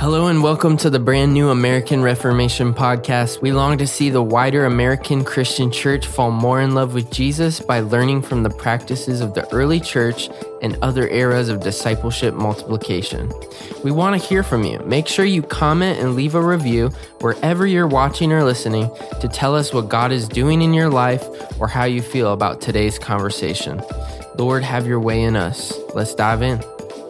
Hello and welcome to the brand new American Reformation podcast. We long to see the wider American Christian church fall more in love with Jesus by learning from the practices of the early church and other eras of discipleship multiplication. We want to hear from you. Make sure you comment and leave a review wherever you're watching or listening to tell us what God is doing in your life or how you feel about today's conversation. Lord, have your way in us. Let's dive in.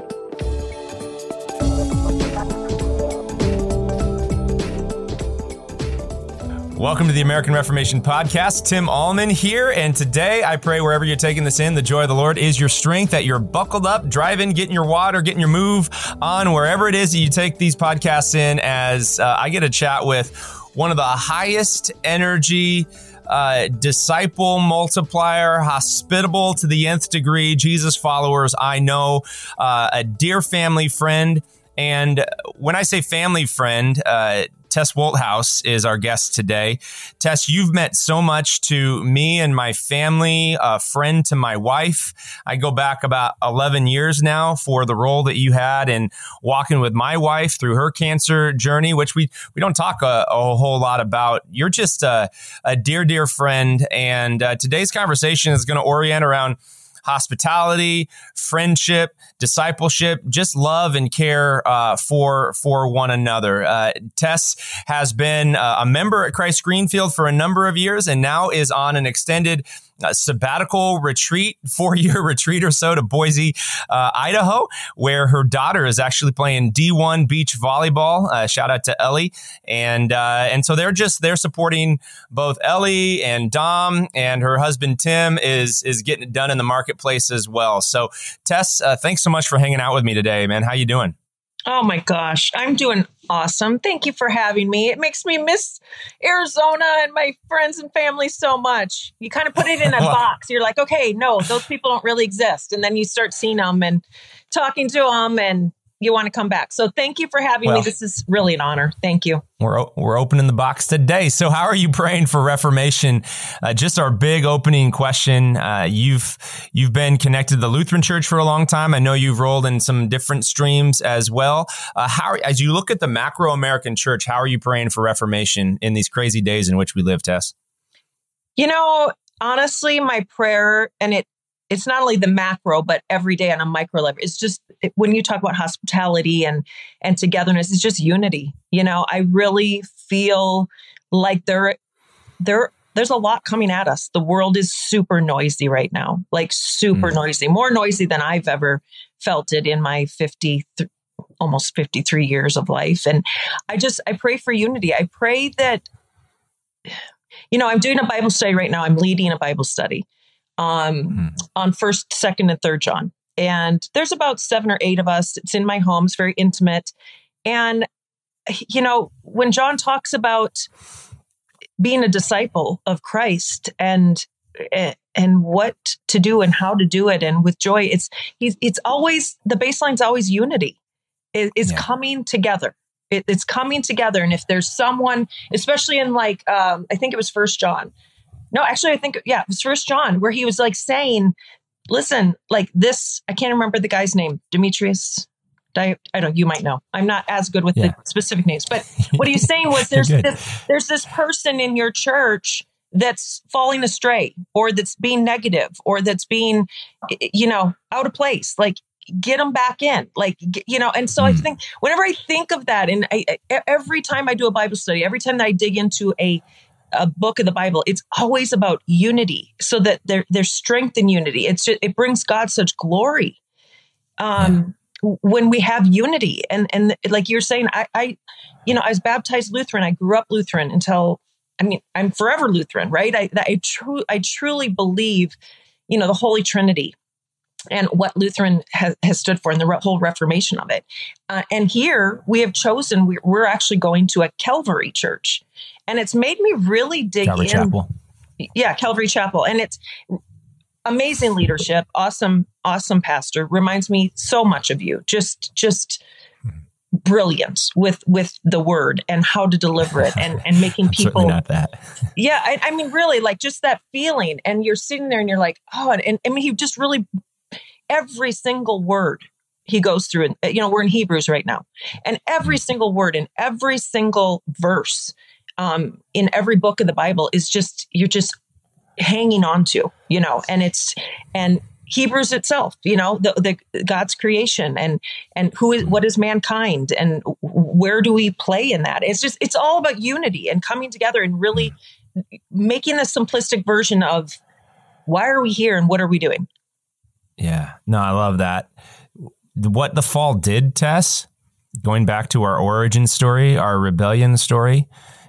Welcome to the American Reformation Podcast. Tim Allman here, and today I pray wherever you're taking this in, the joy of the Lord is your strength, that you're buckled up, driving, getting your water, getting your move on, wherever it is that you take these podcasts in, as I get a chat with one of the highest energy disciple multiplier, hospitable to the nth degree, Jesus followers I know, a dear family friend. And when I say family friend, Tess Wolthouse is our guest today. Tess, you've meant so much to me and my family, a friend to my wife. I go back about 11 years now for the role that you had in walking with my wife through her cancer journey, which we don't talk a whole lot about. You're just a dear, dear friend. And today's conversation is going to orient around hospitality, friendship, discipleship, just love and care for one another. Tess has been a member at Christ Greenfield for a number of years and now is on an extended sabbatical retreat, 4-year retreat or so to Boise, Idaho, where her daughter is actually playing D1 beach volleyball. Shout out to Ellie. And so they're supporting both Ellie and Dom, and her husband Tim is getting it done in the marketplace as well. So Tess, thanks so much for hanging out with me today, man. How you doing? Oh my gosh, I'm doing awesome. Thank you for having me. It makes me miss Arizona and my friends and family so much. You kind of put it in a box. You're like, okay, no, those people don't really exist. And then you start seeing them and talking to them and you want to come back. So thank you for having me. This is really an honor. Thank you. We're opening the box today. So how are you praying for Reformation? Just our big opening question. You've been connected to the Lutheran Church for a long time. I know you've rolled in some different streams as well. As you look at the macro American church, how are you praying for Reformation in these crazy days in which we live, Tess? You know, honestly, my prayer, and it's not only the macro, but every day on a micro level. It's just when you talk about hospitality and togetherness, it's just unity. You know, I really feel like there's a lot coming at us. The world is super noisy right now, like super noisy, more noisy than I've ever felt it in my almost 53 years of life. And I pray for unity. I pray that, you know, I'm doing a Bible study right now. I'm leading a Bible study on 1st, 2nd, and 3rd John. And there's about 7 or 8 of us. It's in my home. It's very intimate. And, you know, when John talks about being a disciple of Christ and what to do and how to do it and with joy, it's always, the baseline's always unity. It's coming together. It's coming together. And if there's someone, especially in I think it was 1st John. No, actually, it was 1st John, where he was like saying, listen, like this, I can't remember the guy's name, Demetrius. I don't, you might know. I'm not as good with the specific names, but what he was saying was there's this person in your church that's falling astray or that's being negative or that's being, you know, out of place. Like, get them back in, like, you know. And so I think whenever I think of that, and every time I do a Bible study, every time that I dig into a book of the Bible, it's always about unity, so that there's strength in unity. It brings God such glory when we have unity. And like you're saying, I was baptized Lutheran. I grew up Lutheran I'm forever Lutheran, right? I truly believe, you know, the Holy Trinity and what Lutheran has stood for and the whole Reformation of it. And here we have chosen, we're actually going to a Calvary church. And it's made me really dig Calvary Chapel. Yeah, Calvary Chapel. And it's amazing leadership, awesome pastor. Reminds me so much of you. Just brilliant with the word and how to deliver it and making people. Not that. Yeah, I mean, really, like just that feeling. And you're sitting there and you're like, oh, and I mean, he just really, every single word he goes through. And, we're in Hebrews right now. And every single word in every single verse in every book of the Bible is you're just hanging on to, and Hebrews itself, the God's creation and what is mankind and where do we play in that? It's all about unity and coming together and really making a simplistic version of why are we here and what are we doing? Yeah, no, I love that. What the fall did, Tess, going back to our origin story, our rebellion story,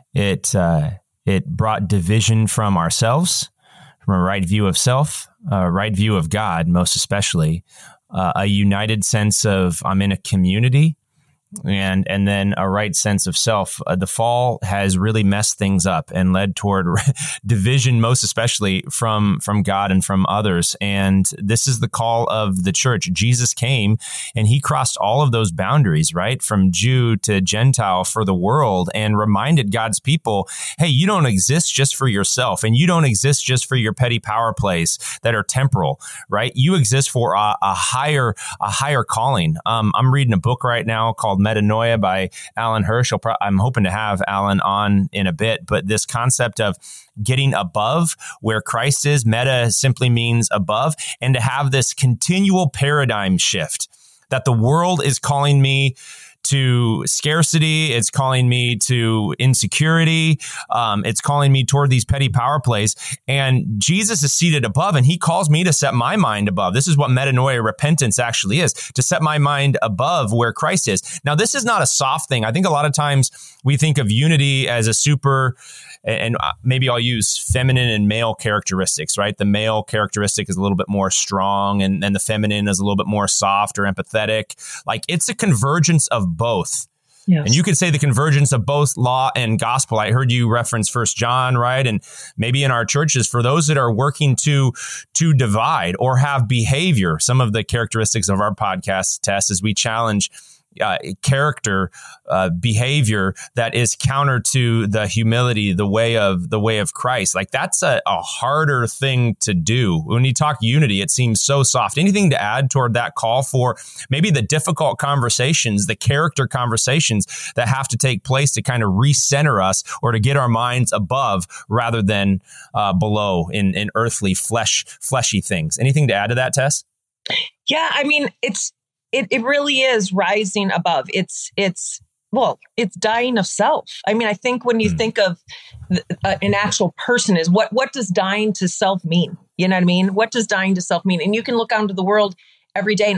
it brought division from ourselves, from a right view of self, a right view of God, most especially, a united sense of I'm in a community, and then a right sense of self. The fall has really messed things up and led toward division, most especially from God and from others. And this is the call of the church. Jesus came and he crossed all of those boundaries, right? From Jew to Gentile for the world, and reminded God's people, hey, you don't exist just for yourself, and you don't exist just for your petty power plays that are temporal, right? You exist for a higher calling. I'm reading a book right now called Metanoia by Alan Hirsch. I'm hoping to have Alan on in a bit, but this concept of getting above where Christ is, meta simply means above, and to have this continual paradigm shift that the world is calling me to scarcity. It's calling me to insecurity. It's calling me toward these petty power plays. And Jesus is seated above, and he calls me to set my mind above. This is what metanoia, repentance, actually is, to set my mind above where Christ is. Now, this is not a soft thing. I think a lot of times we think of unity as a super, and maybe I'll use feminine and male characteristics, right? The male characteristic is a little bit more strong, and the feminine is a little bit more soft or empathetic. Like, it's a convergence of both. Yes. And you could say the convergence of both law and gospel. I heard you reference 1 John, right? And maybe in our churches, for those that are working to divide or have behavior, some of the characteristics of our podcast test is we challenge character, behavior that is counter to the humility, the way of Christ. Like, that's a harder thing to do. When you talk unity, it seems so soft. Anything to add toward that call for maybe the difficult conversations, the character conversations that have to take place to kind of recenter us or to get our minds above rather than below in earthly fleshy things? Anything to add to that, Tess? Yeah, I mean, it really is rising above. It's dying of self. I mean, I think when you think of an actual person, is what does dying to self mean? You know what I mean? What does dying to self mean? And you can look out into the world every day, and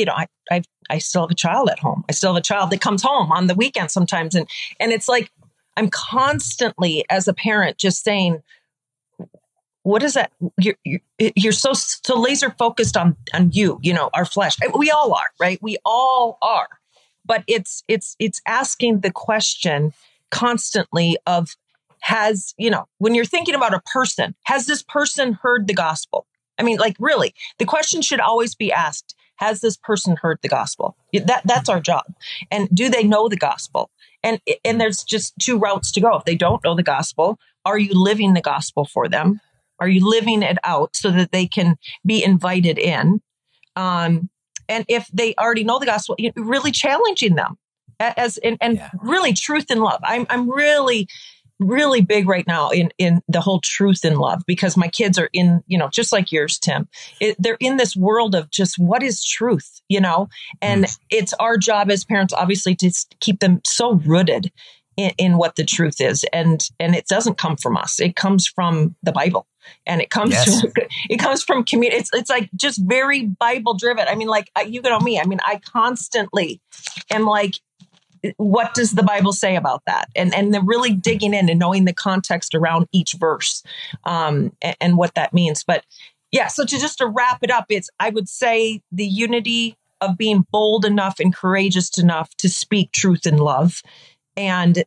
I still have a child at home. I still have a child that comes home on the weekend sometimes, and it's like I'm constantly, as a parent, just saying, what is that? You're so laser focused on you, our flesh. We all are, right? We all are. But it's asking the question constantly of, when you're thinking about a person, has this person heard the gospel? I mean, like, really, the question should always be asked, has this person heard the gospel? That's our job. And do they know the gospel? And there's just two routes to go. If they don't know the gospel, are you living the gospel for them? Are you living it out so that they can be invited in? And if they already know the gospel, really challenging them really truth and love. I'm really, really big right now in the whole truth and love, because my kids are in, just like yours, Tim, they're in this world of just what is truth, and it's our job as parents, obviously, to keep them so rooted in what the truth is. And it doesn't come from us. It comes from the Bible. And it comes from community. It's like just very Bible driven. I mean, like, you know me. I mean, I constantly am like, what does the Bible say about that? And then really digging in and knowing the context around each verse, and what that means. But yeah, so to wrap it up, I would say the unity of being bold enough and courageous enough to speak truth and love, and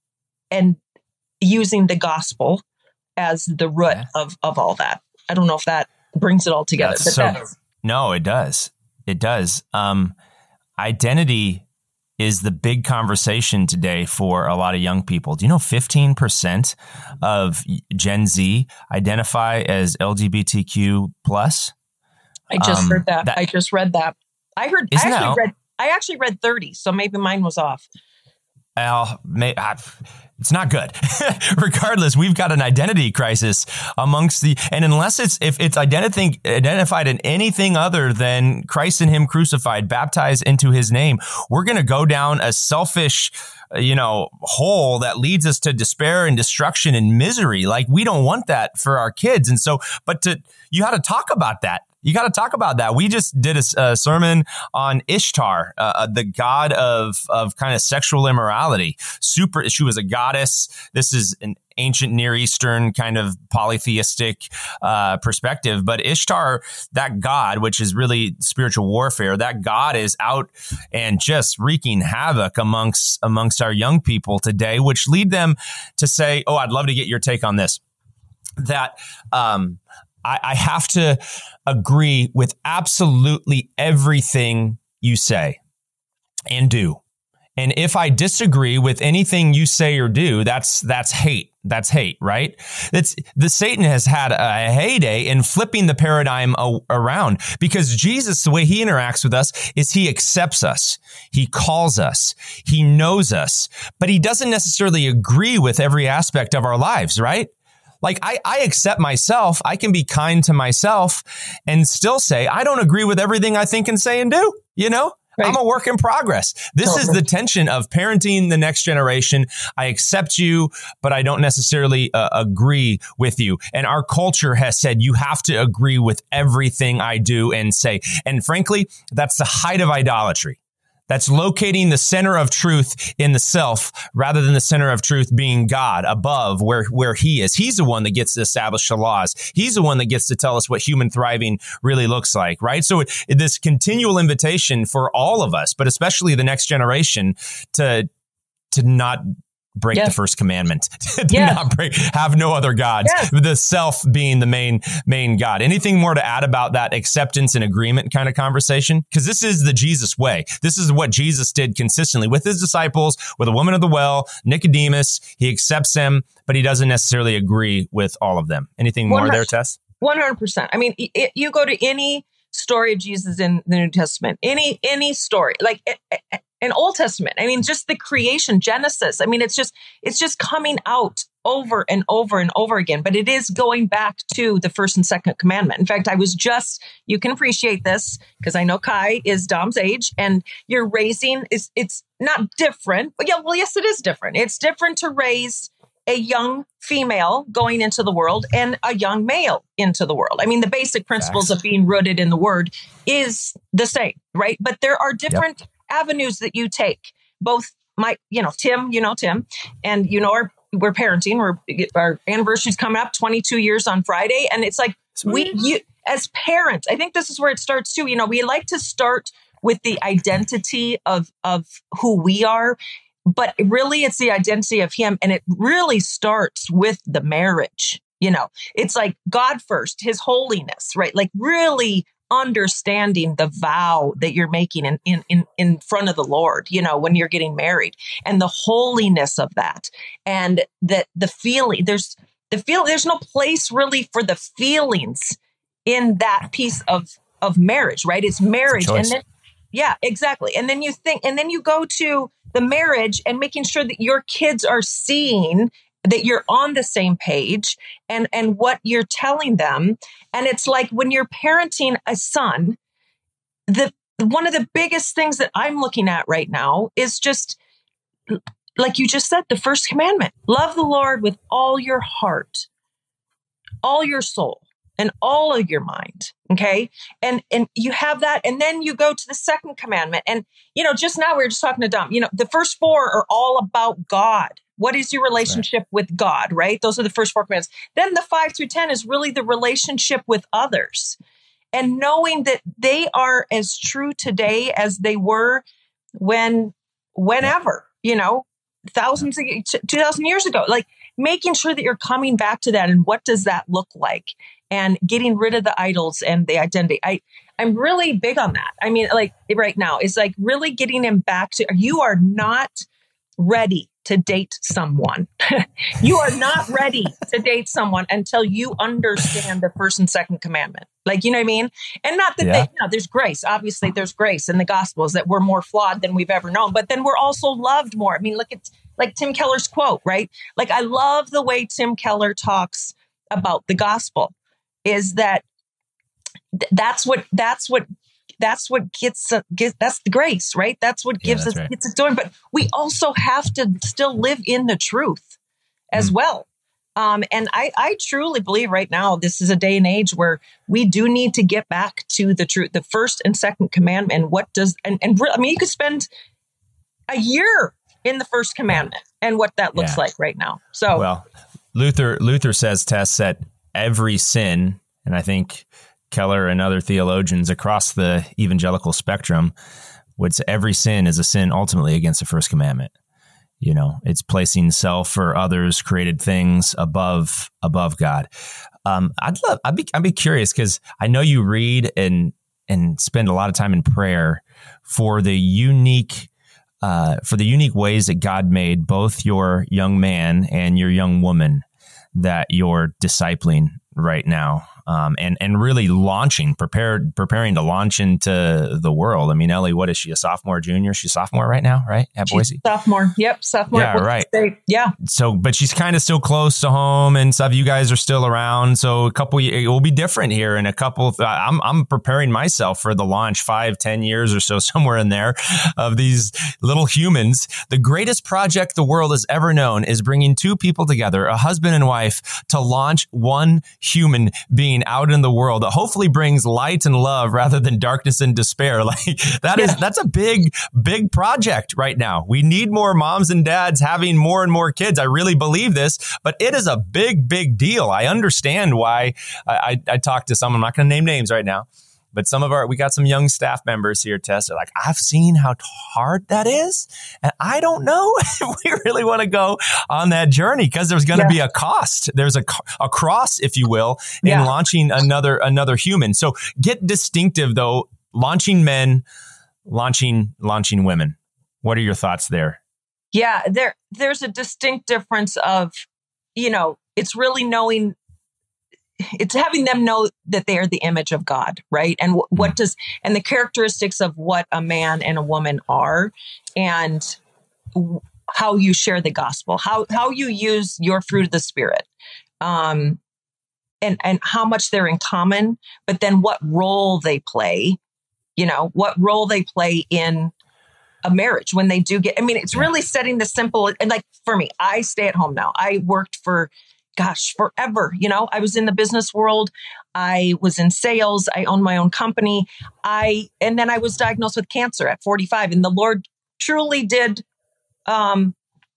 using the gospel as the root of all that. I don't know if that brings it all together. No, it does. It does. Identity is the big conversation today for a lot of young people. Do you know 15% of Gen Z identify as LGBTQ+? I just heard that. I just read that. I actually read 30, so maybe mine was off. It's not good. Regardless, we've got an identity crisis and unless if it's identified in anything other than Christ and him crucified, baptized into his name, we're going to go down a selfish, hole that leads us to despair and destruction and misery. Like, we don't want that for our kids. And so, you got to talk about that. You got to talk about that. We just did a sermon on Ishtar, the god of kind of sexual immorality. She was a goddess. This is an ancient Near Eastern kind of polytheistic perspective. But Ishtar, that god, which is really spiritual warfare, that god is out and just wreaking havoc amongst our young people today, which lead them to say, oh, I'd love to get your take on this. That I have to agree with absolutely everything you say and do. And if I disagree with anything you say or do, that's hate. That's hate, right? Satan has had a heyday in flipping the paradigm around, because Jesus, the way he interacts with us is he accepts us. He calls us. He knows us, but he doesn't necessarily agree with every aspect of our lives, right? Like, I accept myself. I can be kind to myself and still say, I don't agree with everything I think and say and do, Right. I'm a work in progress. This is the tension of parenting the next generation. I accept you, but I don't necessarily agree with you. And our culture has said you have to agree with everything I do and say. And frankly, that's the height of idolatry. That's locating the center of truth in the self rather than the center of truth being God above where he is. He's the one that gets to establish the laws. He's the one that gets to tell us what human thriving really looks like, right? So this continual invitation for all of us, but especially the next generation, to not break the first commandment, not have no other gods, the self being the main God. Anything more to add about that acceptance and agreement kind of conversation? Because this is the Jesus way. This is what Jesus did consistently with his disciples, with a woman of the well, Nicodemus. He accepts them, but he doesn't necessarily agree with all of them. Anything more there, Tess? 100%. I mean, you go to any story of Jesus in the New Testament, any story, like in Old Testament, I mean, just the creation, Genesis. I mean, it's just coming out over and over and over again, but it is going back to the first and second commandment. In fact, you can appreciate this because I know Kai is Dom's age, and you're raising, it's not different, but yes, it is different. It's different to raise a young female going into the world and a young male into the world. I mean, the basic principles of being rooted in the word is the same, right? But there are different avenues that you take. Both Tim, and we're parenting. Our anniversary's coming up, 22 years on Friday. And it's like, as parents, I think this is where it starts too. We like to start with the identity of who we are, but really it's the identity of him. And it really starts with the marriage. It's like God first, his holiness, right? Like really understanding the vow that you're making in front of the Lord, when you're getting married, and the holiness of that, and that the feeling, there's no place really for the feelings in that piece of marriage, right? It's marriage. And then, exactly. And then you go to the marriage and making sure that your kids are seeing that you're on the same page and what you're telling them. And it's like when you're parenting a son, one of the biggest things that I'm looking at right now is just, like you just said, the first commandment: love the Lord with all your heart, all your soul, and all of your mind. Okay. And you have that. And then you go to the second commandment. And, just now we were just talking to Dom, the first four are all about God. What is your relationship with God, right? Those are the first four commandments. Then the 5 through 10 is really the relationship with others, and knowing that they are as true today as they were whenever, 2,000 years ago, like making sure that you're coming back to that. And what does that look like? And getting rid of the idols and the identity. I'm really big on that. I mean, like right now, it's like really getting him back to, you are not ready to date someone. You are not ready to date someone until you understand the first and second commandment. Like, you know what I mean? And not that there's grace. Obviously, there's grace in the Gospels that we're more flawed than we've ever known, but then we're also loved more. I mean, look at like Tim Keller's quote, right? Like, I love the way Tim Keller talks about the gospel, is that that's what gets that's the grace, right? That's what gets us doing. But we also have to still live in the truth as well. And I truly believe right now, this is a day and age where we do need to get back to the truth, the first and second commandment. And I mean, you could spend a year in the first commandment and what that looks like right now. So, well, Luther says, Tess, that every sin, and I think Keller and other theologians across the evangelical spectrum would say every sin is a sin ultimately against the first commandment. You know, it's placing self or others created things above God. I'd be curious, because I know you read and spend a lot of time in prayer for the unique ways that God made both your young man and your young woman that you're discipling right now. And really preparing to launch into the world. I mean, Ellie, what is she, a sophomore, junior? She's sophomore right now, right? At Boise? Sophomore. Yep. Sophomore. Yeah, right. Yeah. So, but she's kind of still close to home and stuff. You guys are still around. So it will be different here in a couple. I'm preparing myself for the launch 5-10 years or so, somewhere in there, of these little humans. The greatest project the world has ever known is bringing two people together, a husband and wife, to launch one human being out in the world that hopefully brings light and love rather than darkness and despair. Like that's a big project right now. We need more moms and dads having more and more kids. I really believe this, but it is a big deal. I understand why. I talked to some, I'm not going to name names right now, but we got some young staff members here, Tess. They're like, I've seen how hard that is. And I don't know if we really want to go on that journey, because there's going to be a cost. There's a cross, if you will, in launching another human. So get distinctive though, launching men, launching women. What are your thoughts there? Yeah, there's a distinct difference of, it's really knowing, it's having them know that they are the image of God, right? And and the characteristics of what a man and a woman are, and how you share the gospel, how you use your fruit of the Spirit, and how much they're in common, but then what role they play, what role they play in a marriage when they do get, it's really setting the simple, and like for me, I stay at home now. I worked for forever. I was in the business world. I was in sales. I owned my own company. And then I was diagnosed with cancer at 45. And the Lord truly did. I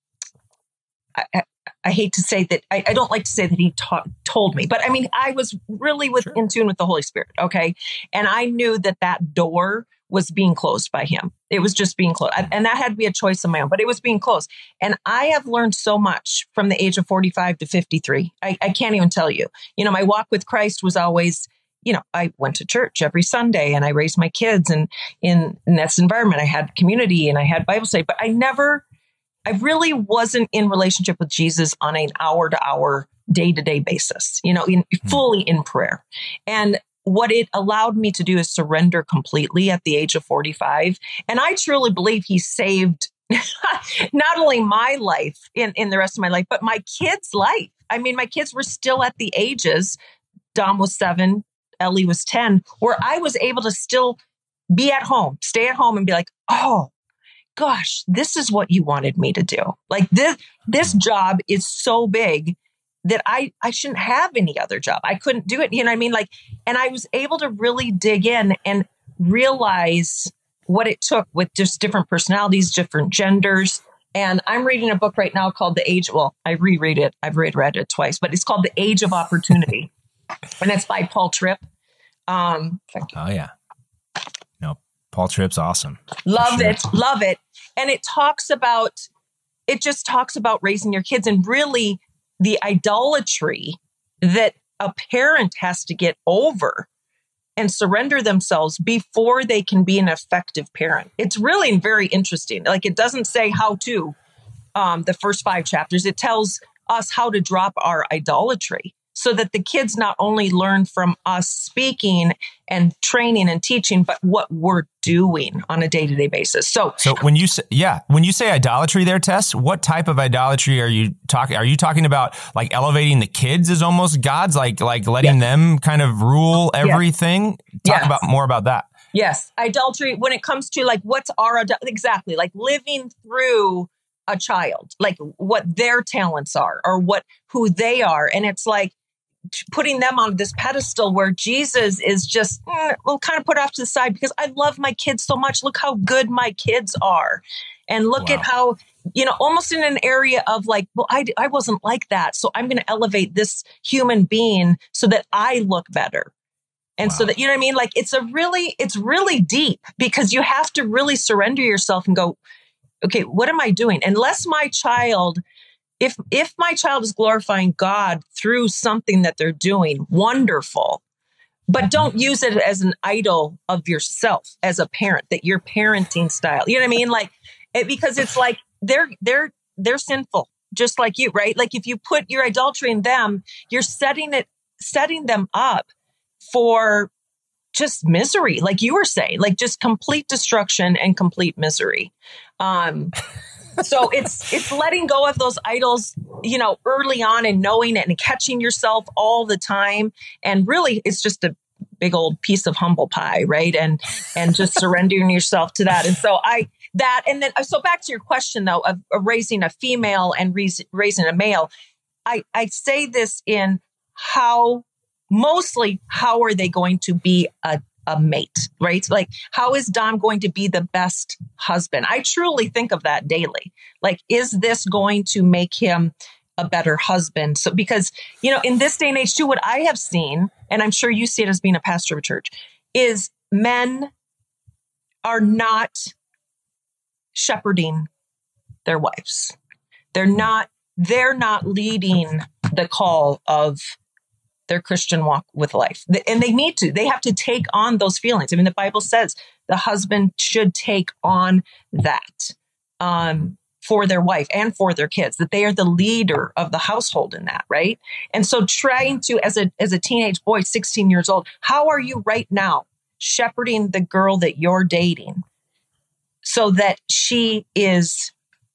hate to say that. I don't like to say that he told me, but I was really in tune with the Holy Spirit. Okay. And I knew that door was being closed by him. It was just being closed. And that had to be a choice of my own, but it was being closed. And I have learned so much from the age of 45 to 53. I can't even tell you. My walk with Christ was always, I went to church every Sunday and I raised my kids, and in this environment, I had community and I had Bible study, but I really wasn't in relationship with Jesus on an hour-to-hour, day-to-day basis, fully in prayer. And what it allowed me to do is surrender completely at the age of 45. And I truly believe he saved not only my life in the rest of my life, but my kids' life. My kids were still at the ages, Dom was 7, Ellie was 10, where I was able to still be at home, stay at home and be like, oh, gosh, this is what you wanted me to do. Like this job is so big that I shouldn't have any other job. I couldn't do it. And I was able to really dig in and realize what it took with just different personalities, different genders. And I'm reading a book right now called The Age. Well, I reread it. I've reread it twice, but it's called The Age of Opportunity. And it's by Paul Tripp. Oh yeah. No, Paul Tripp's awesome. Love it. And it just talks about raising your kids, and really the idolatry that a parent has to get over and surrender themselves before they can be an effective parent. It's really very interesting. Like, it doesn't say how to, the first 5 chapters, it tells us how to drop our idolatry so that the kids not only learn from us speaking and training and teaching, but what we're doing on a day-to-day basis. So when you say idolatry there, Tess, what type of idolatry are you talking? Are you talking about like elevating the kids as almost gods, like letting them kind of rule everything? Talk more about that. Yes. Idolatry, when it comes to like, what's our, exactly, like living through a child, like what their talents are or who they are. And it's like putting them on this pedestal where Jesus is just, we'll kind of put off to the side because I love my kids so much. Look how good my kids are. And look at how, almost in an area of like, well, I wasn't like that. So I'm going to elevate this human being so that I look better. And so that, you know what I mean? Like it's really deep because you have to really surrender yourself and go, okay, what am I doing? Unless my child, if my child is glorifying God through something that they're doing, wonderful, but don't use it as an idol of yourself as a parent, that your parenting style, you know what I mean? Like, because it's like, they're sinful, just like you, right? Like if you put your idolatry in them, you're setting them up for just misery, like you were saying, like just complete destruction and complete misery. So it's letting go of those idols, early on and knowing it and catching yourself all the time. And really, it's just a big old piece of humble pie, right? And just surrendering yourself to that. And so so back to your question though, of raising a female and raising a male, I say this in how are they going to be a mate, right? Like, how is Dom going to be the best husband? I truly think of that daily. Like, is this going to make him a better husband? So, because, in this day and age too, what I have seen, and I'm sure you see it as being a pastor of a church, is men are not shepherding their wives. They're not leading the call of their Christian walk with life. And they have to take on those feelings. I mean, the Bible says the husband should take on that for their wife and for their kids, that they are the leader of the household in that, right? And so trying to, as a teenage boy, 16 years old, how are you right now shepherding the girl that you're dating so that she is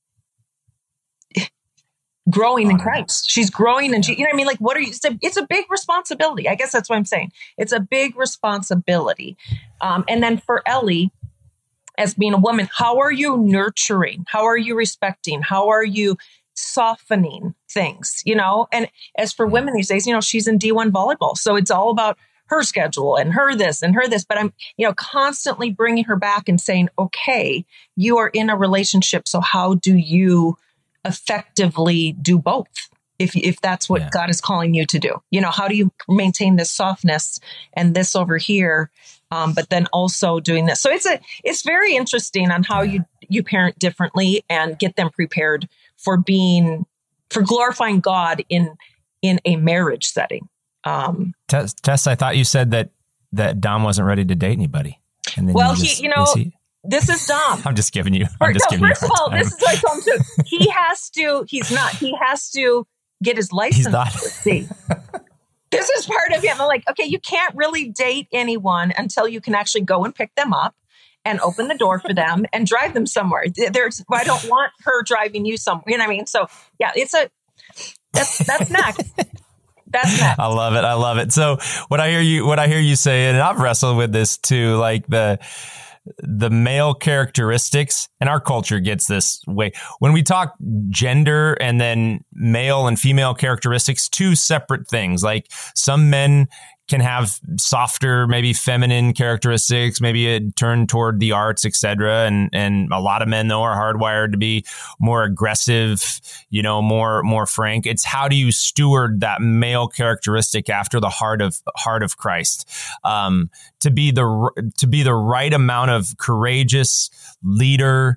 growing in Christ? She's growing and you know what I mean? Like, what are you, it's a big responsibility. I guess that's what I'm saying. It's a big responsibility. And then for Ellie, as being a woman, how are you nurturing? How are you respecting? How are you softening things, And as for women these days, she's in D1 volleyball. So it's all about her schedule and her this. But I'm, constantly bringing her back and saying, okay, you are in a relationship. So how do you effectively do both if that's what God is calling you to do? How do you maintain this softness and this over here, but then also doing this? So it's very interesting on how you parent differently and get them prepared for glorifying God in a marriage setting. Tess, I thought you said that Dom wasn't ready to date anybody. And then this is Dom. I'm just giving you. First of all, this is what I told him too. He has to get his license. He's not. See, this is part of him. I'm like, okay, you can't really date anyone until you can actually go and pick them up and open the door for them and drive them somewhere. I don't want her driving you somewhere. You know what I mean? So yeah, that's next. That's next. I love it. So what I hear you say, and I've wrestled with this too, like the male characteristics, and our culture gets this way. When we talk gender and then male and female characteristics, two separate things. Like some men can have softer, maybe feminine characteristics, maybe a turn toward the arts, etc. And a lot of men though are hardwired to be more aggressive, more frank. It's how do you steward that male characteristic after the heart of Christ, to be the right amount of courageous leader,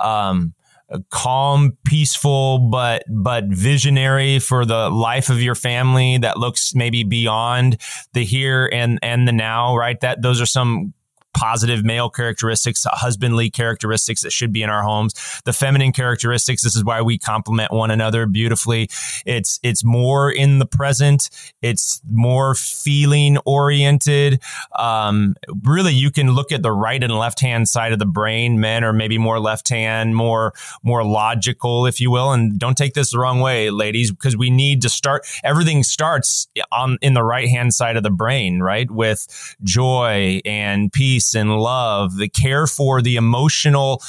calm, peaceful, but visionary for the life of your family that looks maybe beyond the here and the now, right? Those are some positive male characteristics, husbandly characteristics that should be in our homes. The feminine characteristics, this is why we complement one another beautifully. It's more in the present. It's more feeling oriented. Really, you can look at the right and left hand side of the brain. Men are maybe more left hand, more logical, if you will. And don't take this the wrong way, ladies, because we need to start. Everything starts in the right hand side of the brain, right? With joy and peace and love, the care for the emotional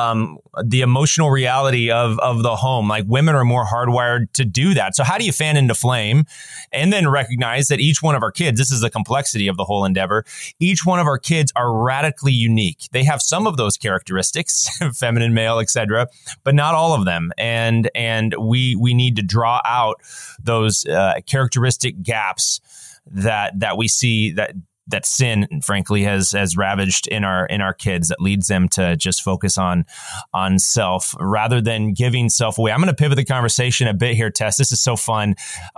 reality of the home. Like, women are more hardwired to do that. So how do you fan into flame and then recognize that each one of our kids, this is the complexity of the whole endeavor. Each one of our kids are radically unique. They have some of those characteristics, feminine, male, etc., but not all of them. And we need to draw out those characteristic gaps that we see that sin, frankly, has ravaged in our kids, that leads them to just focus on self rather than giving self away. I'm going to pivot the conversation a bit here, Tess. This is so fun.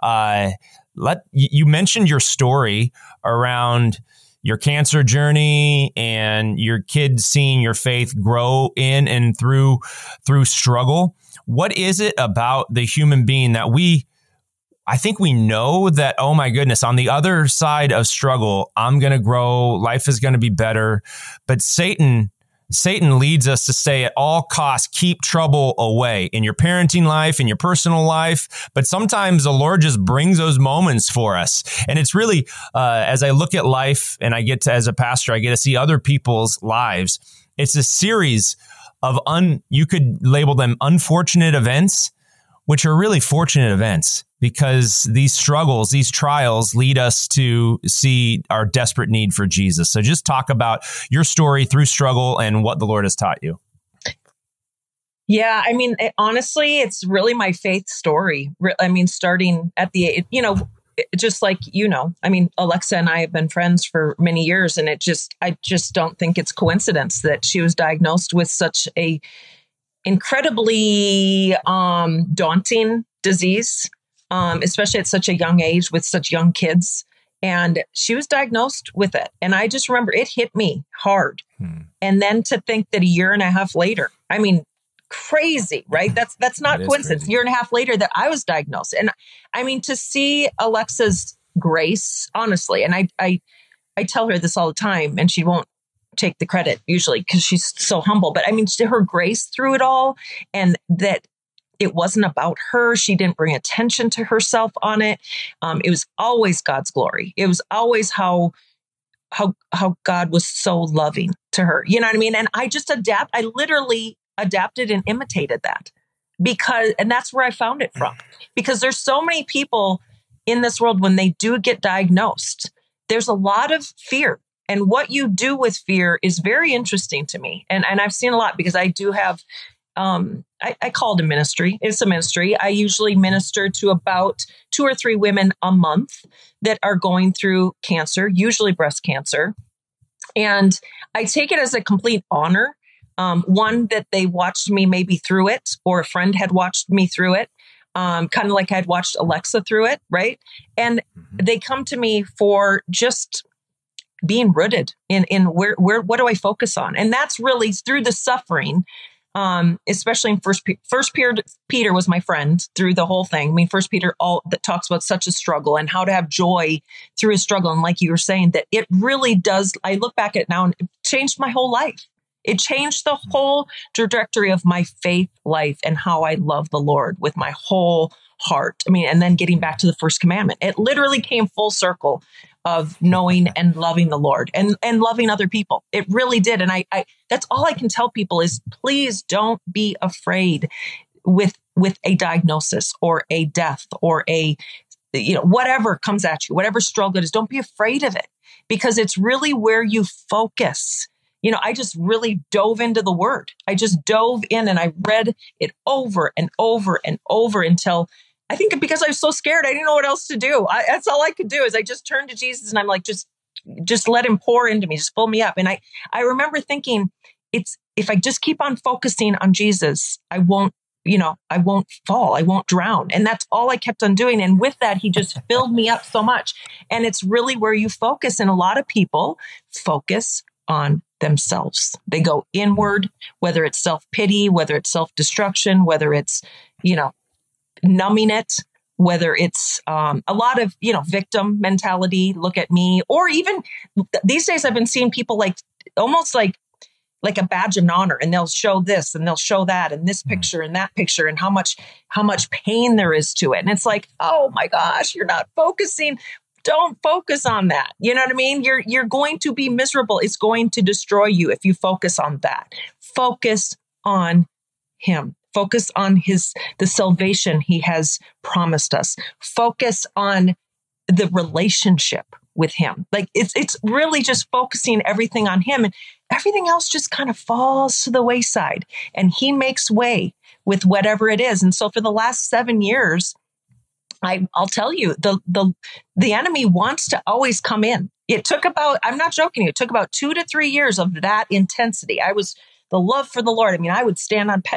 You mentioned your story around your cancer journey and your kids seeing your faith grow in and through struggle. What is it about the human being that I think we know that, oh my goodness, on the other side of struggle, I'm going to grow, life is going to be better. But Satan leads us to say at all costs, keep trouble away in your parenting life, in your personal life. But sometimes the Lord just brings those moments for us. And it's really, as I look at life and as a pastor, I get to see other people's lives. It's a series of you could label them unfortunate events, which are really fortunate events, because these struggles, these trials lead us to see our desperate need for Jesus. So just talk about your story through struggle and what the Lord has taught you. Yeah, I mean, honestly, it's really my faith story. I mean, starting at just like, I mean, Alexa and I have been friends for many years, and I just don't think it's coincidence that she was diagnosed with such a incredibly daunting disease, especially at such a young age with such young kids. And she was diagnosed with it. And I just remember it hit me hard. And then to think that a year and a half later, I mean, crazy, right? That's not coincidence. A year and a half later that I was diagnosed. And I mean, to see Alexa's grace, honestly, and I tell her this all the time, and she won't take the credit usually because she's so humble. But I mean, her grace through it all, and that it wasn't about her. She didn't bring attention to herself on it. It was always God's glory. It was always how God was so loving to her. You know what I mean? And I literally adapted and imitated that and that's where I found it from. Because there's so many people in this world, when they do get diagnosed, there's a lot of fear. And what you do with fear is very interesting to me. And I've seen a lot, because I do have, I call it a ministry. It's a ministry. I usually minister to about 2 or 3 women a month that are going through cancer, usually breast cancer. And I take it as a complete honor. One, that they watched me maybe through it, or a friend had watched me through it. Kind of like I'd watched Alexa through it, right? And they come to me for just being rooted in where what do I focus on? And that's really through the suffering, especially in First Peter was my friend through the whole thing. I mean, First Peter all that talks about such a struggle and how to have joy through a struggle. And like you were saying, that it really does. I look back at it now, and it changed my whole life. It changed the whole trajectory of my faith life and how I love the Lord with my whole heart. I mean, and then getting back to the first commandment, it literally came full circle of knowing and loving the Lord and loving other people. It really did. And I that's all I can tell people is, please don't be afraid with a diagnosis or a death or whatever comes at you, whatever struggle it is, don't be afraid of it, because it's really where you focus. I just really dove into the word. I just dove in and I read it over and over and over until, I think because I was so scared, I didn't know what else to do. That's all I could do is I just turned to Jesus and I'm like, just let him pour into me, just fill me up. And I remember thinking, if I just keep on focusing on Jesus, I won't fall, I won't drown. And that's all I kept on doing. And with that, he just filled me up so much. And it's really where you focus. And a lot of people focus on themselves. They go inward, whether it's self-pity, whether it's self-destruction, whether it's, numbing it, whether it's a lot of, victim mentality, look at me, or even these days I've been seeing people almost like a badge of honor, and they'll show this and they'll show that and this picture and that picture and how much pain there is to it. And it's like, oh my gosh, you're not focusing. Don't focus on that. You know what I mean? You're going to be miserable. It's going to destroy you if you focus on that. Focus on him. Focus on the salvation he has promised us. Focus on the relationship with him. It's really just focusing everything on him, and everything else just kind of falls to the wayside, and he makes way with whatever it is. And so for the last 7 years, I'll tell you, the enemy wants to always come in. It took I'm not joking, it took about 2 to 3 years of that intensity. The love for the Lord. I mean, I would stand on,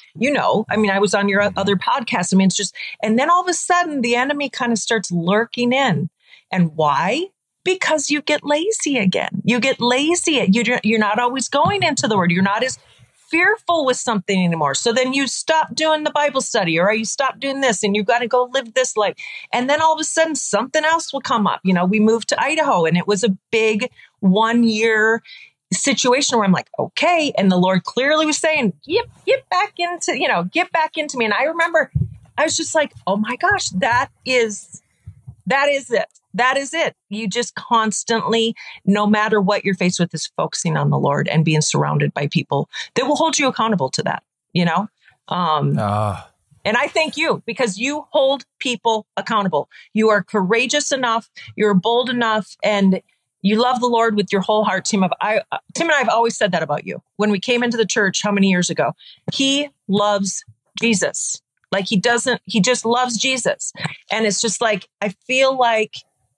I was on your other podcast. I mean, it's just, and then all of a sudden the enemy kind of starts lurking in. And why? Because you get lazy again. You get lazy. You're not always going into the word. You're not as fearful with something anymore. So then you stop doing the Bible study, or you stop doing this, and you've got to go live this life. And then all of a sudden something else will come up. We moved to Idaho, and it was a big 1 year situation where I'm like, okay. And the Lord clearly was saying, get back into me. And I remember I was just like, oh my gosh, that is it. That is it. You just constantly, no matter what you're faced with, is focusing on the Lord and being surrounded by people that will hold you accountable to that, And I thank you, because you hold people accountable. You are courageous enough. You're bold enough, and you love the Lord with your whole heart. Tim and I have always said that about you. When we came into the church, how many years ago? He loves Jesus. He just loves Jesus. And it's just like, I feel like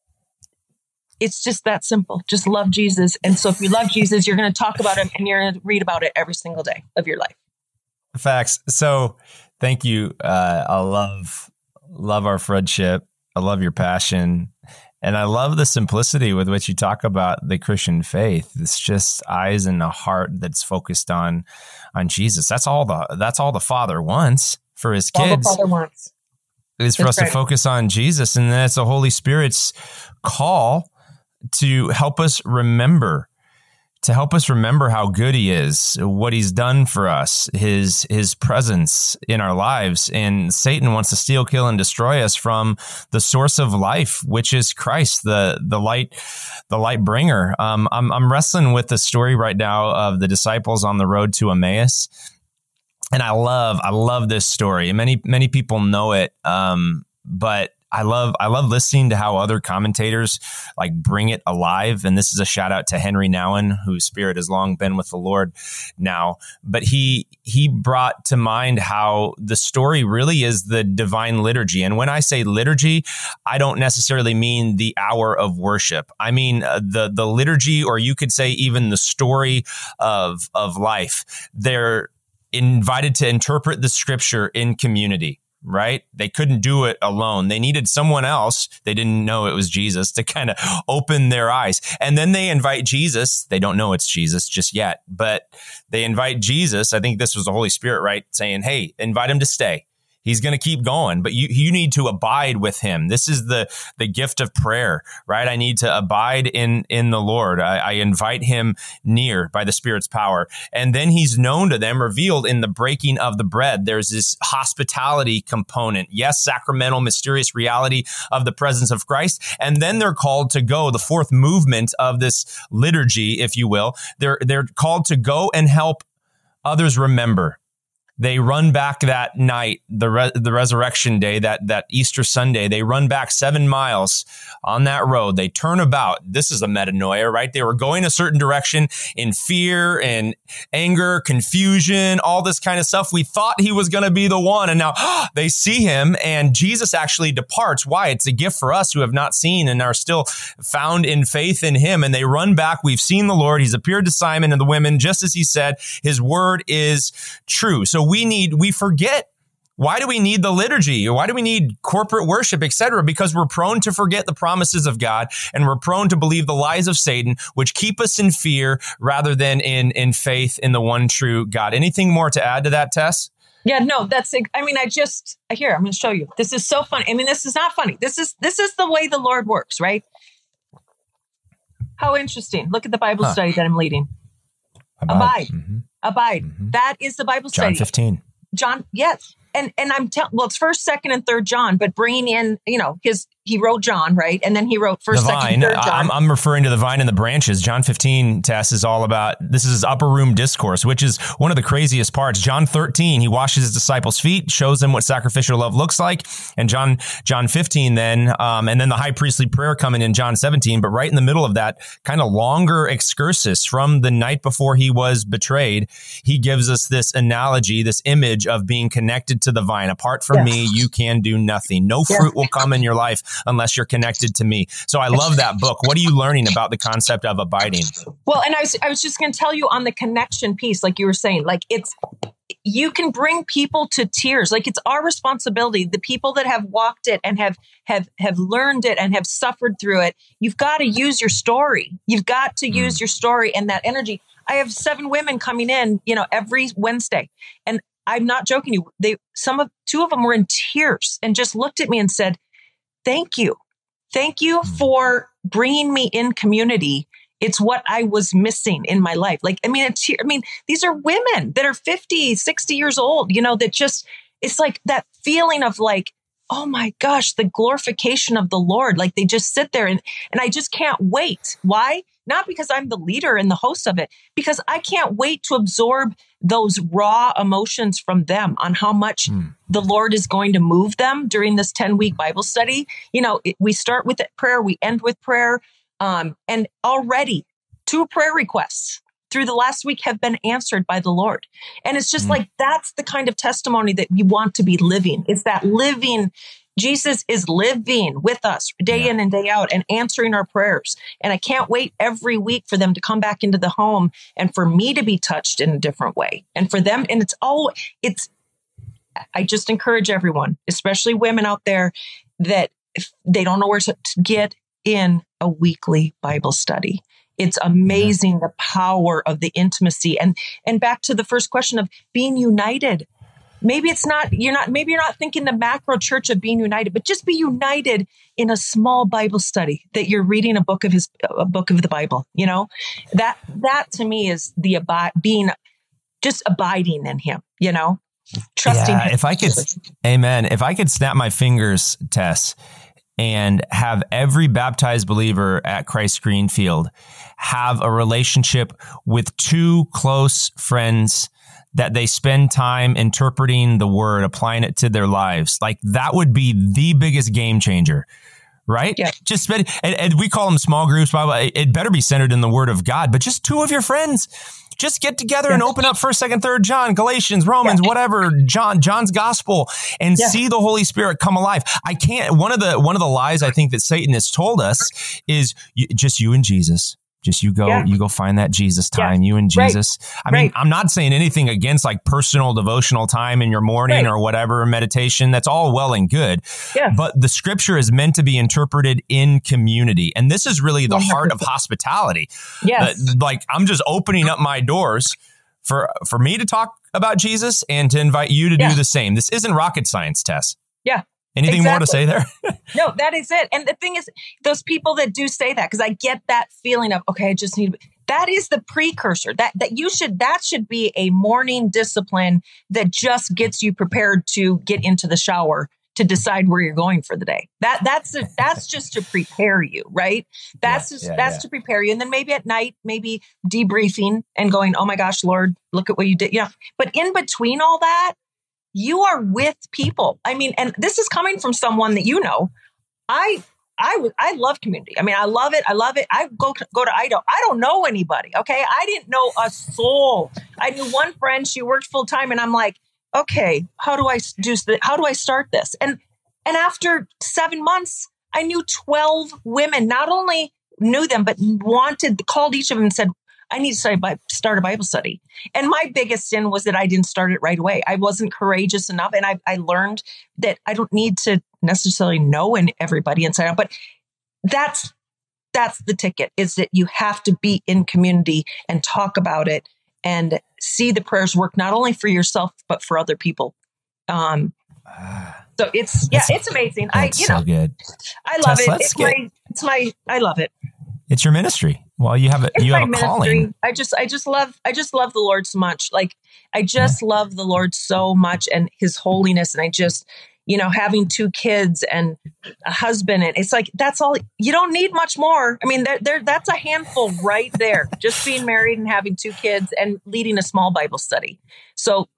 it's just that simple. Just love Jesus. And so if you love Jesus, you're going to talk about him, and you're going to read about it every single day of your life. Facts. So thank you. I love our friendship. I love your passion. And I love the simplicity with which you talk about the Christian faith. It's just eyes and a heart that's focused on Jesus. That's all the Father wants for his kids. All the Father wants is for us to focus on Jesus. And then it's the Holy Spirit's call to help us remember how good he is, what he's done for us, his presence in our lives. And Satan wants to steal, kill, and destroy us from the source of life, which is Christ, the light bringer. I'm wrestling with the story right now of the disciples on the road to Emmaus. And I love this story. Many people know it. But I love listening to how other commentators bring it alive. And this is a shout out to Henry Nouwen, whose spirit has long been with the Lord now. But he brought to mind how the story really is the divine liturgy. And when I say liturgy, I don't necessarily mean the hour of worship. I mean the liturgy, or you could say even the story of life. They're invited to interpret the scripture in community. Right? They couldn't do it alone. They needed someone else. They didn't know it was Jesus to kind of open their eyes. And then they invite Jesus. They don't know it's Jesus just yet, but they invite Jesus. I think this was the Holy Spirit, right? Saying, hey, invite him to stay. He's going to keep going, but you need to abide with him. This is the gift of prayer, right? I need to abide in the Lord. I invite him near by the Spirit's power. And then he's known to them, revealed in the breaking of the bread. There's this hospitality component. Yes, sacramental, mysterious reality of the presence of Christ. And then they're called to go, the fourth movement of this liturgy, if you will. They're called to go and help others remember. They run back that night, the resurrection day, that Easter Sunday. They run back 7 miles on that road. They turn about. This is a metanoia, right? They were going a certain direction in fear and anger, confusion, all this kind of stuff. We thought he was going to be the one. And now they see him, and Jesus actually departs. Why? It's a gift for us who have not seen and are still found in faith in him. And they run back. We've seen the Lord. He's appeared to Simon and the women, just as he said. His word is true. So we forget Why do we need the liturgy? Why do we need corporate worship, etc.? Because we're prone to forget the promises of God, and we're prone to believe the lies of Satan, which keep us in fear rather than in faith in the one true God. Anything more to add to that, Tess? Yeah, no, I'm going to show you. This is so funny. I mean, this is not funny. This is the way the Lord works, right? How interesting. Look at the Bible study that I'm leading. Abide. Mm-hmm. Abide. Mm-hmm. That is the Bible study. John 15. Yes. And I'm it's 1st, 2nd, and 3rd John, but bringing in, he wrote John, right? And then he wrote 1st, 2nd, 3rd John. I'm referring to the vine and the branches. John 15, Tess, is all about, this is his upper room discourse, which is one of the craziest parts. John 13, he washes his disciples' feet, shows them what sacrificial love looks like. And John 15 then, and then the high priestly prayer coming in John 17, but right in the middle of that kind of longer excursus from the night before he was betrayed, he gives us this analogy, this image of being connected to the vine. Apart from me, you can do nothing. No fruit will come in your life unless you're connected to me. So I love that book. What are you learning about the concept of abiding? Well, and I was just going to tell you on the connection piece, like you were saying, like you can bring people to tears. Like it's our responsibility. The people that have walked it and have learned it and have suffered through it, you've got to use your story. You've got to use your story and that energy. I have 7 women coming in, every Wednesday, and I'm not joking you. Two of them were in tears and just looked at me and said, "Thank you. Thank you for bringing me in community. It's what I was missing in my life." These are women that are 50, 60 years old, that just, it's like that feeling of like, oh my gosh, the glorification of the Lord. Like they just sit there and I just can't wait. Why? Not because I'm the leader and the host of it, because I can't wait to absorb those raw emotions from them on how much the Lord is going to move them during this 10-week Bible study. We start with prayer, we end with prayer. And already 2 prayer requests through the last week have been answered by the Lord. And it's just like, that's the kind of testimony that you want to be living. It's that living. Jesus is living with us day in and day out and answering our prayers. And I can't wait every week for them to come back into the home and for me to be touched in a different way. And for them, and I just encourage everyone, especially women out there, that if they don't know where to get in a weekly Bible study. It's amazing the power of the intimacy. And back to the first question of being united. Maybe you're not thinking the macro church of being united, but just be united in a small Bible study that you're reading a book of the Bible. That to me is the abiding in him, trusting him. If I could snap my fingers, Tess, and have every baptized believer at Christ Greenfield have a relationship with 2 close friends that they spend time interpreting the word, applying it to their lives. Like that would be the biggest game changer, right? Yeah. Just spend, and we call them small groups. It better be centered in the word of God, but just 2 of your friends, just get together and open up 1st, 2nd, 3rd John, Galatians, Romans, whatever, John's gospel, and see the Holy Spirit come alive. One of the lies I think that Satan has told us is just you and Jesus. Just you go find that Jesus time, you and Jesus. I mean, I'm not saying anything against like personal devotional time in your morning or whatever, meditation. That's all well and good. Yeah. But the scripture is meant to be interpreted in community. And this is really the heart of hospitality. Yes. Like I'm just opening up my doors for me to talk about Jesus and to invite you to do the same. This isn't rocket science, Tess. Yeah. Anything more to say there? No, that is it. And the thing is, those people that do say that, because I get that feeling of, okay, I just need, that is the precursor. That should be a morning discipline that just gets you prepared to get into the shower to decide where you're going for the day. That's just to prepare you, right? That's to prepare you. And then maybe at night, maybe debriefing and going, oh my gosh, Lord, look at what you did. But in between all that, you are with people. I mean, and this is coming from someone that I love community. I mean, I love it. I go to Idaho. I don't know anybody. Okay. I didn't know a soul. I knew one friend, she worked full time, and I'm like, okay, how do I start this? And after 7 months, I knew 12 women, not only knew them, but called each of them and said, I need to start a Bible study. And my biggest sin was that I didn't start it right away. I wasn't courageous enough. And I learned that I don't need to necessarily know everybody inside out, but that's the ticket, is that you have to be in community and talk about it and see the prayers work, not only for yourself, but for other people. So it's amazing. So good. I love it. I love it. It's your ministry. Well, you have a calling. I just love the Lord so much. Like, I just love the Lord so much and his holiness. And I just, having 2 kids and a husband, and it's like, that's all. You don't need much more. I mean, that's a handful right there. Just being married and having 2 kids and leading a small Bible study. So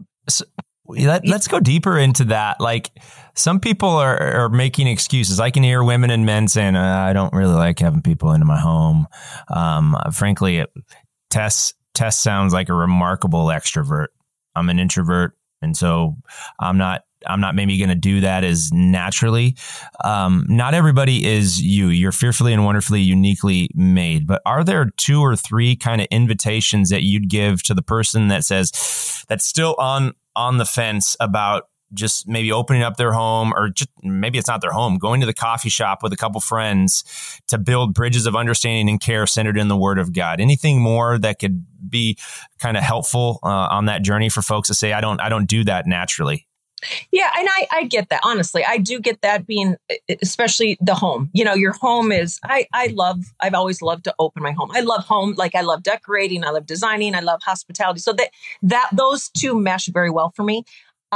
let's go deeper into that. Like, some people are making excuses. I can hear women and men saying, I don't really like having people into my home. Frankly, Tess sounds like a remarkable extrovert. I'm an introvert. And so I'm not maybe going to do that as naturally. Not everybody is you. You're fearfully and wonderfully uniquely made. But are there 2 or 3 kind of invitations that you'd give to the person that's still on the fence about just maybe opening up their home, or just maybe it's not their home, going to the coffee shop with a couple friends to build bridges of understanding and care centered in the Word of God? Anything more that could be kind of helpful on that journey for folks to say, I don't do that naturally? Yeah. And I get that. Honestly, I do get that, being, especially the home, your home is, I've always loved to open my home. I love home. Like, I love decorating. I love designing. I love hospitality. So that those 2 mesh very well for me.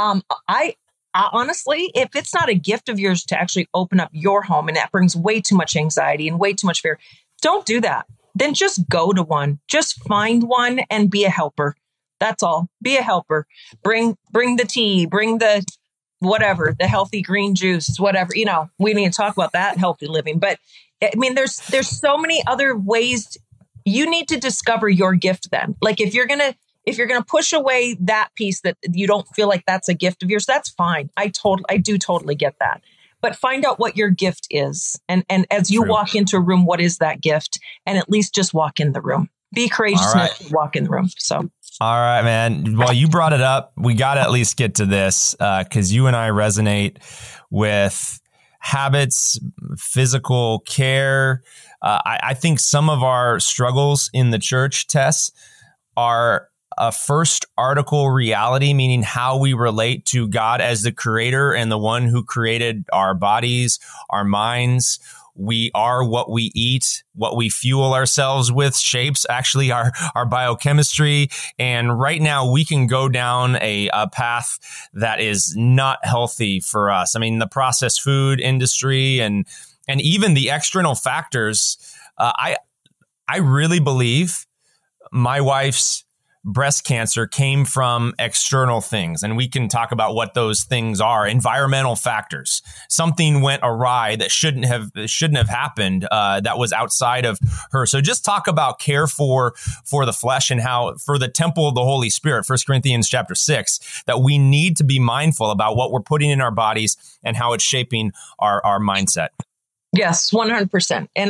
I honestly, if it's not a gift of yours to actually open up your home, and that brings way too much anxiety and way too much fear, don't do that. Then just go to one, just find one and be a helper. That's all. Be a helper. Bring the tea, bring the whatever, the healthy green juice, whatever, we need to talk about that healthy living. But I mean, there's so many other ways. You need to discover your gift then. Like, if you're going to push away that piece that you don't feel like that's a gift of yours, that's fine. I do totally get that. But find out what your gift is. And as you walk into a room, what is that gift? And at least just walk in the room. Be courageous enough to walk in the room. So. All right, man. Well, you brought it up. We got to at least get to this because you and I resonate with habits, physical care. I think some of our struggles in the church, Tess, are a first article reality, meaning how we relate to God as the creator and the one who created our bodies, our minds. We are what we eat, what we fuel ourselves with shapes actually our biochemistry. And right now we can go down a path that is not healthy for us. I mean, the processed food industry and even the external factors. I really believe my wife's breast cancer came from external things. And we can talk about what those things are. Environmental factors. Something went awry that shouldn't have happened, that was outside of her. So just talk about care for the flesh and how for the temple of the Holy Spirit, 1 Corinthians chapter 6, that we need to be mindful about what we're putting in our bodies and how it's shaping our mindset. Yes, 100%. And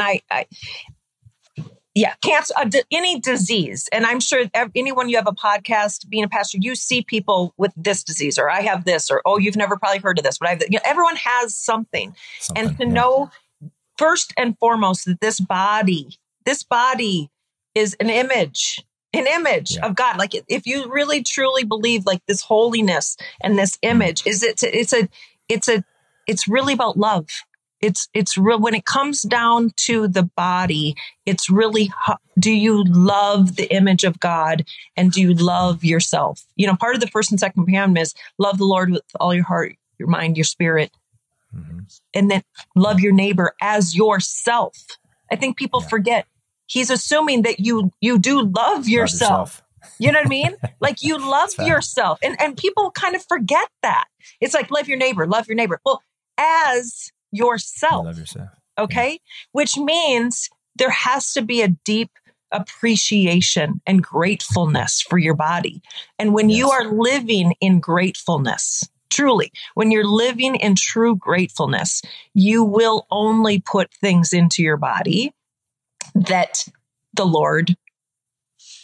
cancer, any disease. And I'm sure anyone you have a podcast, being a pastor, you see people with this disease, or I have this, or, oh, you've never probably heard of this, but I have everyone has something. And to know first and foremost that this body is an image of God. Like, if you really truly believe like this holiness and this image it's really about love. It's real when it comes down to the body. It's really, do you love the image of God, and do you love yourself? Part of the first and second commandment is love the Lord with all your heart, your mind, your spirit, and then love your neighbor as yourself. I think people forget. He's assuming that you do love yourself. You know what I mean? Like, you love yourself, and people kind of forget that. It's like love your neighbor. Well, as yourself. Love yourself. Okay. Which means there has to be a deep appreciation and gratefulness for your body. And when you are living in gratefulness, truly, when you're living in true gratefulness, you will only put things into your body that the Lord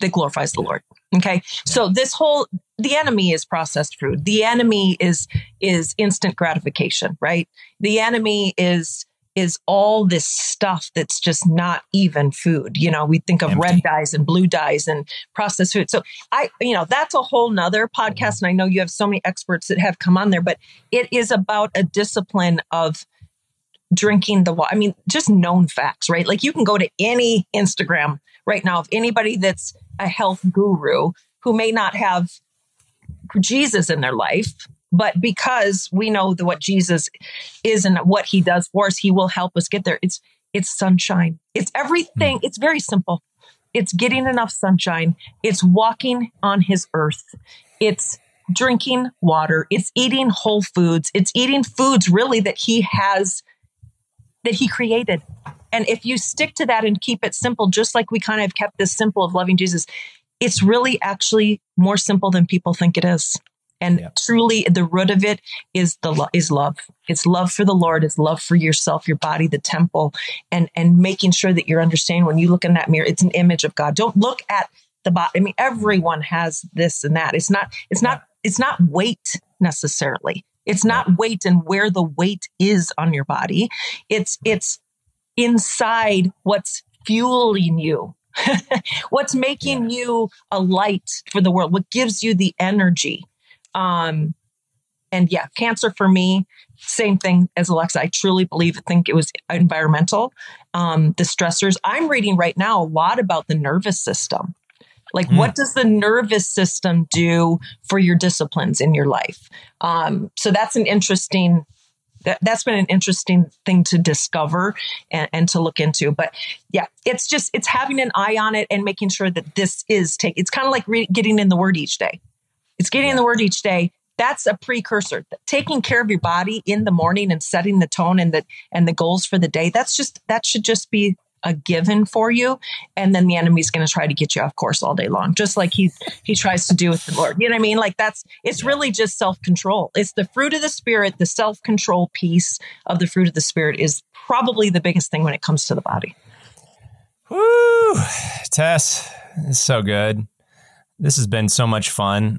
that glorifies the Lord. Okay. So the enemy is processed food. The enemy is instant gratification, right? The enemy is all this stuff that's just not even food. We think of red dyes and blue dyes and processed food. So that's a whole nother podcast. And I know you have so many experts that have come on there, but it is about a discipline of drinking the water. I mean, just known facts, right? Like you can go to any Instagram right now of anybody that's a health guru who may not have Jesus in their life, but because we know what Jesus is and what he does for us, he will help us get there. It's sunshine. It's everything. It's very simple. It's getting enough sunshine. It's walking on his earth. It's drinking water. It's eating whole foods. It's eating foods really that he created. And if you stick to that and keep it simple, just like we kind of kept this simple of loving Jesus, it's really actually more simple than people think it is. And truly the root of it is love. It's love for the Lord. It's love for yourself, your body, the temple, and making sure that you're understanding when you look in that mirror, it's an image of God. Don't look at the body. I mean, everyone has this and that. It's not weight necessarily. It's not weight and where the weight is on your body. It's inside what's fueling you, what's making you a light for the world, what gives you the energy. Cancer for me, same thing as Alexa. I truly think it was environmental. The stressors. I'm reading right now a lot about the nervous system. Like, what does the nervous system do for your disciplines in your life? So that's that's been an interesting thing to discover and to look into. But yeah, it's having an eye on it and making sure that this is it's kind of like getting in the Word each day. It's getting in the Word each day. That's a precursor. Taking care of your body in the morning and setting the tone and the goals for the day. That should just be a given for you. And then the enemy's going to try to get you off course all day long, just like he tries to do with the Lord. You know what I mean? Like it's really just self-control. It's the fruit of the Spirit. The self-control piece of the fruit of the Spirit is probably the biggest thing when it comes to the body. Woo! Tess, it's so good. This has been so much fun.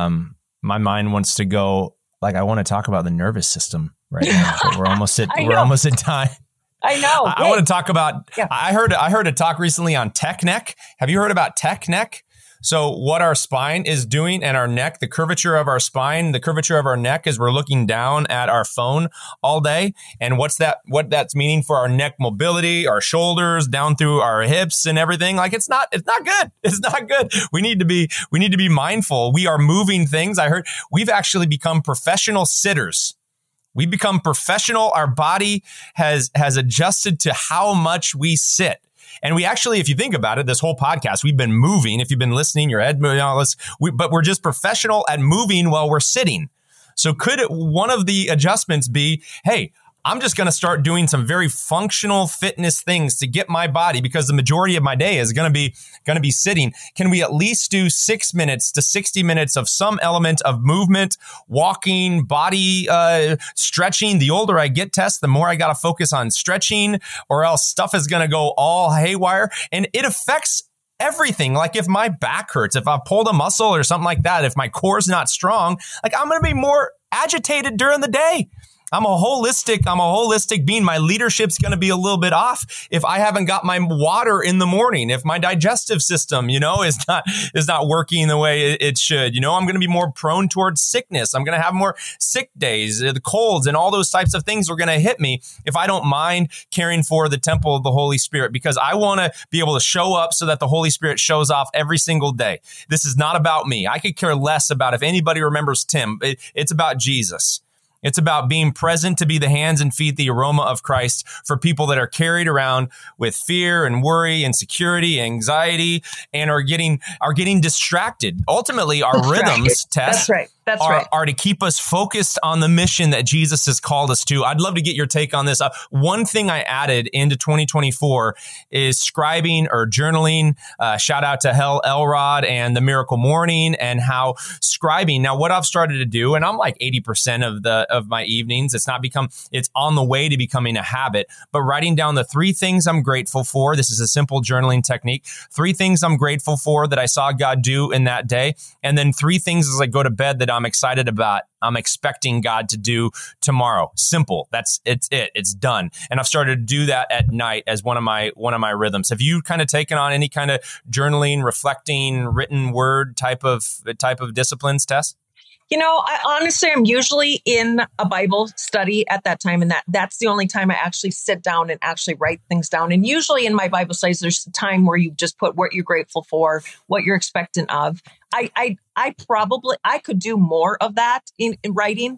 My mind wants to go, I want to talk about the nervous system right now, but we're almost at time. I know. I want to talk about, I heard a talk recently on tech neck. Have you heard about tech neck? So what our spine is doing and our neck, the curvature of our spine, the curvature of our neck is we're looking down at our phone all day. And what that's meaning for our neck mobility, our shoulders, down through our hips and everything. It's not good. It's not good. We need to be mindful. We are moving things. I heard we've actually become professional sitters. We become professional. Our body has adjusted to how much we sit. And we actually, if you think about it, this whole podcast, we've been moving. If you've been listening, your head moving, but we're just professional at moving while we're sitting. So could one of the adjustments be, hey, I'm just going to start doing some very functional fitness things to get my body, because the majority of my day is going to be sitting. Can we at least do 6 minutes to 60 minutes of some element of movement, walking, body stretching? The older I get, Tess, the more I got to focus on stretching, or else stuff is going to go all haywire. And it affects everything. Like if my back hurts, if I pulled a muscle or something like that, if my core's not strong, I'm going to be more agitated during the day. I'm a holistic being. My leadership's going to be a little bit off if I haven't got my water in the morning, if my digestive system, is not working the way it should. I'm going to be more prone towards sickness. I'm going to have more sick days, the colds and all those types of things are going to hit me if I don't mind caring for the temple of the Holy Spirit, because I want to be able to show up so that the Holy Spirit shows off every single day. This is not about me. I could care less about if anybody remembers Tim. It's about Jesus. It's about being present to be the hands and feet, the aroma of Christ for people that are carried around with fear and worry, insecurity, anxiety, and are getting distracted. Ultimately, our rhythms, Tess, are to keep us focused on the mission that Jesus has called us to. I'd love to get your take on this. One thing I added into 2024 is scribing or journaling. Shout out to Hell Elrod and the Miracle Morning, and how scribing. Now, what I've started to do, and I'm like 80% of my evenings, it's on the way to becoming a habit, but writing down the 3 things I'm grateful for. This is a simple journaling technique. 3 things I'm grateful for that I saw God do in that day. And then 3 things as I go to bed that I'm excited about, I'm expecting God to do tomorrow. Simple. It's done. And I've started to do that at night as one of my rhythms. Have you kind of taken on any kind of journaling, reflecting, written word type of disciplines, Tess? I honestly am usually in a Bible study at that time, and that's the only time I actually sit down and actually write things down. And usually in my Bible studies, there's a time where you just put what you're grateful for, what you're expectant of. I could do more of that in writing.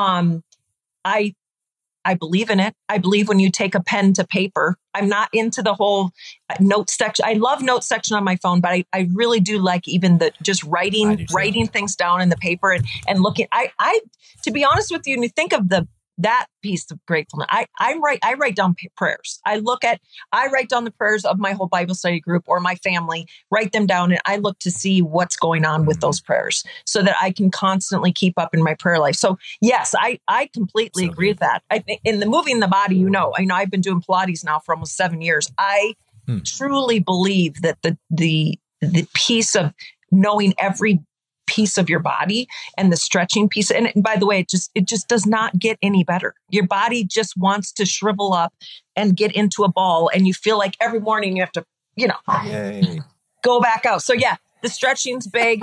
I believe in it. I believe when you take a pen to paper. I'm not into the whole note section. I love note section on my phone, but I really do like even the just writing things down in the paper and looking. I to be honest with you, and you think of that piece of gratefulness, I write down prayers. I write down the prayers of my whole Bible study group or my family, write them down, and I look to see what's going on with those prayers so that I can constantly keep up in my prayer life. So yes, I completely agree with that. I think in the moving the body, I've been doing Pilates now for almost 7 years. I truly believe that the piece of knowing every piece of your body and the stretching piece. And by the way, it just does not get any better. Your body just wants to shrivel up and get into a ball. And you feel like every morning you have to, go back out. So yeah, the stretching's big.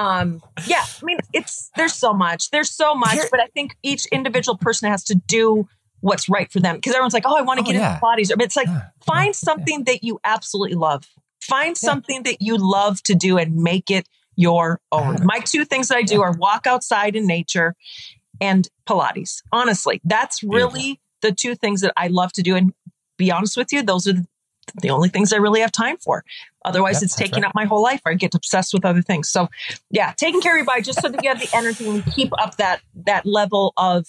There's so much, but I think each individual person has to do what's right for them. Because everyone's like, I want to get into Pilates. It's like, find something that you absolutely love. Find something that you love to do and make it your own. My 2 things that I do are walk outside in nature and Pilates. Honestly, that's really the 2 things that I love to do. And be honest with you, those are the only things I really have time for. Otherwise, it's taking up my whole life. I get obsessed with other things. So yeah, taking care of your body just so that you have the energy and you keep up that level of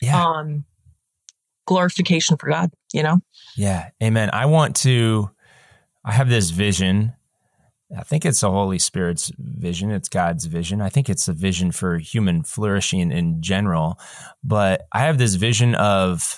glorification for God, Yeah. Amen. I have this vision. I think it's the Holy Spirit's vision. It's God's vision. I think it's a vision for human flourishing in general. But I have this vision of